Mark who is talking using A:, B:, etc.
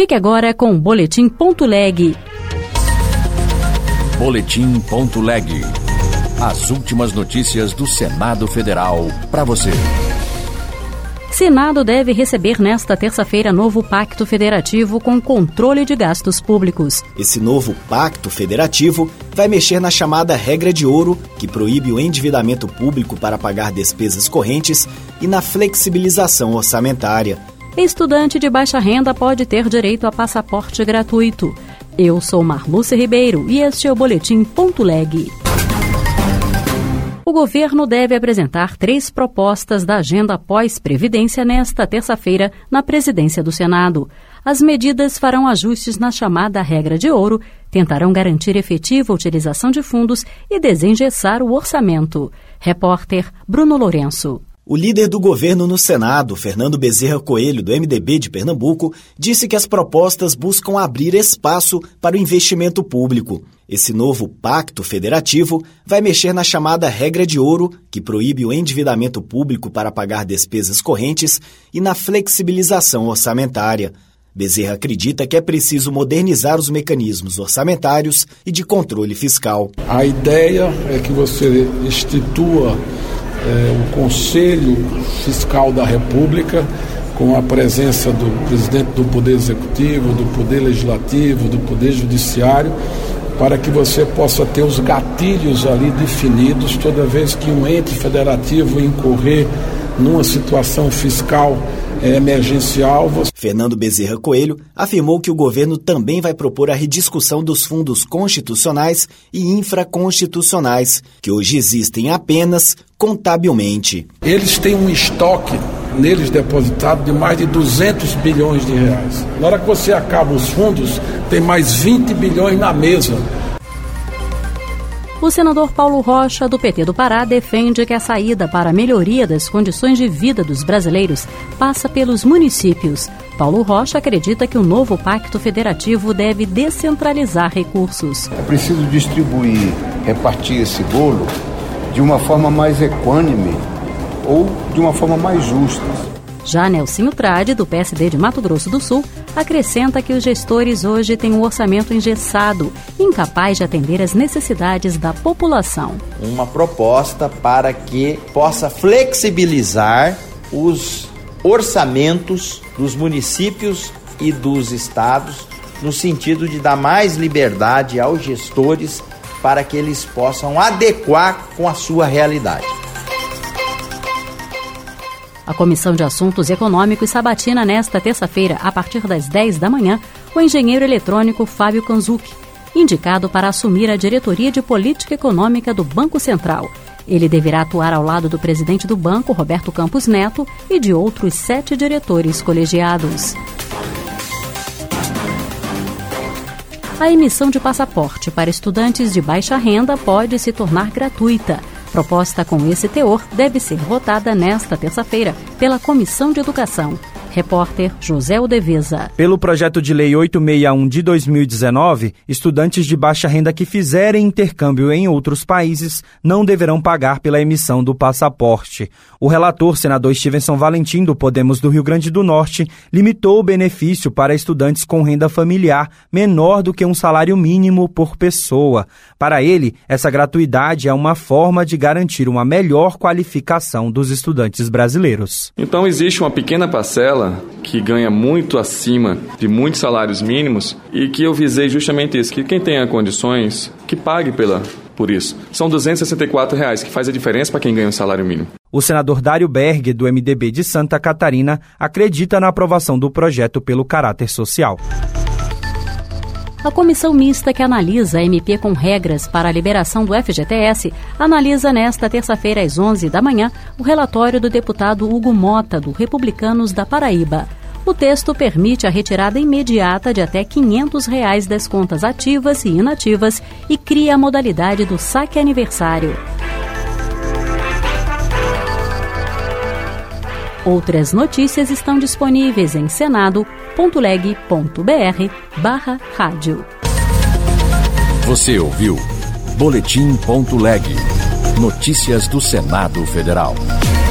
A: Fique agora com o Boletim.leg.
B: Boletim.leg. As últimas notícias do Senado Federal para você.
A: Senado deve receber nesta terça-feira novo pacto federativo com controle de gastos públicos.
C: Esse novo pacto federativo vai mexer na chamada regra de ouro, que proíbe o endividamento público para pagar despesas correntes, e na flexibilização orçamentária.
A: Estudante de baixa renda pode ter direito a passaporte gratuito. Eu sou Marlúcia Ribeiro e este é o Boletim.leg. O governo deve apresentar 3 propostas da agenda pós-previdência nesta terça-feira na presidência do Senado. As medidas farão ajustes na chamada regra de ouro, tentarão garantir efetiva utilização de fundos e desengessar o orçamento. Repórter Bruno Lourenço.
C: O líder do governo no Senado, Fernando Bezerra Coelho, do MDB de Pernambuco, disse que as propostas buscam abrir espaço para o investimento público. Esse novo pacto federativo vai mexer na chamada regra de ouro, que proíbe o endividamento público para pagar despesas correntes, e na flexibilização orçamentária. Bezerra acredita que é preciso modernizar os mecanismos orçamentários e de controle fiscal.
D: A ideia é que você institua o Conselho Fiscal da República, com a presença do presidente do Poder Executivo, do Poder Legislativo, do Poder Judiciário, para que você possa ter os gatilhos ali definidos toda vez que um ente federativo incorrer numa situação fiscal emergencial.
C: Fernando Bezerra Coelho afirmou que o governo também vai propor a rediscussão dos fundos constitucionais e infraconstitucionais, que hoje existem apenas contabilmente.
D: Eles têm um estoque neles depositado de mais de 200 bilhões de reais. Na hora que você acaba os fundos, tem mais 20 bilhões na mesa.
A: O senador Paulo Rocha, do PT do Pará, defende que a saída para a melhoria das condições de vida dos brasileiros passa pelos municípios. Paulo Rocha acredita que o novo pacto federativo deve descentralizar recursos.
E: É preciso distribuir, repartir esse bolo de uma forma mais equânime ou de uma forma mais justa.
A: Já Nelsinho Trade, do PSD de Mato Grosso do Sul, acrescenta que os gestores hoje têm um orçamento engessado, incapaz de atender às necessidades da população.
F: Uma proposta para que possa flexibilizar os orçamentos dos municípios e dos estados, no sentido de dar mais liberdade aos gestores para que eles possam adequar com a sua realidade.
A: A Comissão de Assuntos Econômicos sabatina nesta terça-feira, a partir das 10 da manhã, o engenheiro eletrônico Fábio Kanzuki, indicado para assumir a diretoria de política econômica do Banco Central. Ele deverá atuar ao lado do presidente do banco, Roberto Campos Neto, e de outros 7 diretores colegiados. A emissão de passaporte para estudantes de baixa renda pode se tornar gratuita. Proposta com esse teor deve ser votada nesta terça-feira pela Comissão de Educação. Repórter José Udeveza.
G: Pelo projeto de lei 861 de 2019, estudantes de baixa renda que fizerem intercâmbio em outros países não deverão pagar pela emissão do passaporte. O relator, senador Stevenson Valentim, do Podemos do Rio Grande do Norte, limitou o benefício para estudantes com renda familiar menor do que um salário mínimo por pessoa. Para ele, essa gratuidade é uma forma de garantir uma melhor qualificação dos estudantes brasileiros.
H: Então existe uma pequena parcela que ganha muito acima de muitos salários mínimos e que eu visei justamente isso, que quem tenha condições, que pague por isso. São R$ 264, que faz a diferença para quem ganha um salário mínimo.
G: O senador Dário Berg, do MDB de Santa Catarina, acredita na aprovação do projeto pelo caráter social.
A: A comissão mista que analisa a MP com regras para a liberação do FGTS analisa nesta terça-feira às 11 da manhã o relatório do deputado Hugo Mota, do Republicanos da Paraíba. O texto permite a retirada imediata de até R$ 500 das contas ativas e inativas e cria a modalidade do saque aniversário. Outras notícias estão disponíveis em senado.leg.br/rádio.
B: Você ouviu Boletim.leg. Notícias do Senado Federal.